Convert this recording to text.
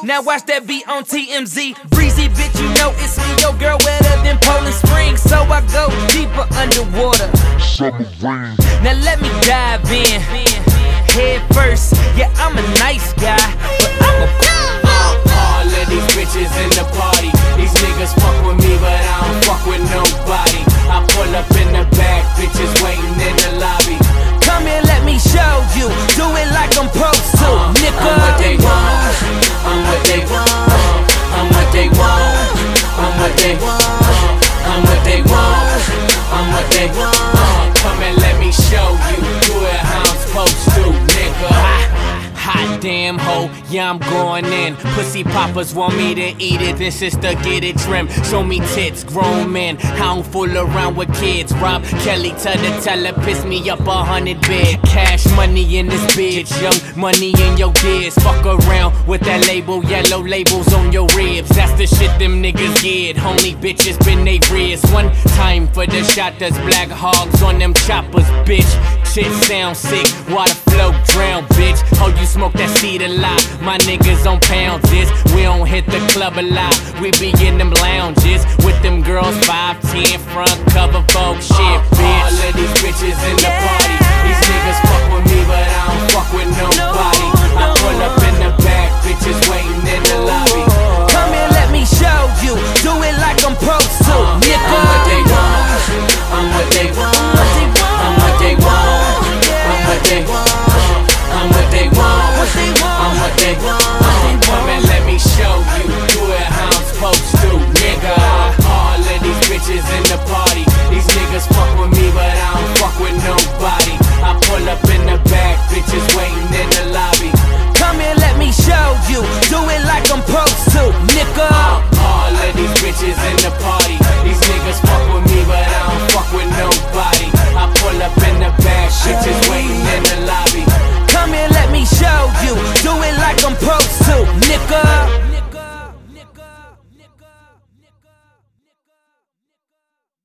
Now watch that beat on TMZ. Breezy bitch, you know it's me, your girl wetter than Poland Springs. So I go deeper underwater. Summer rain. Now let me dive in. Head first, yeah, I'm a nice guy, but I'm a all of these bitches in the party. These niggas fuck with me, but I don't fuck with nobody. I pull up in the back, bitches waiting in the lobby. Come here, let me show you. Do it like I'm supposed to, nigga. I'm what they want. I'm what they want. I'm what they want. I'm what they want. I'm what they want. I'm what they want. Come and let me show you. Do it how I'm supposed to, nigga. Hot damn hoe, yeah I'm going in. Pussy poppers want me to eat it, then sister get it trimmed. Show me tits, grown men. I don't fool around with kids. Rob Kelly to the teller, piss me up 100 bid. Cash money in this bitch, young money in your diz. Fuck around with that label, yellow labels on your ribs. That's the shit them niggas get. Only bitches been they wrist. One time for the shot, that's black hogs on them choppers, bitch. Shit sound sick, water flow drown, bitch. Oh, you smoke that seed a lot. My niggas on pounds this. We don't hit the club a lot. We be in them lounges with them girls 5'10", front cover Vogue shit, bitch. All of these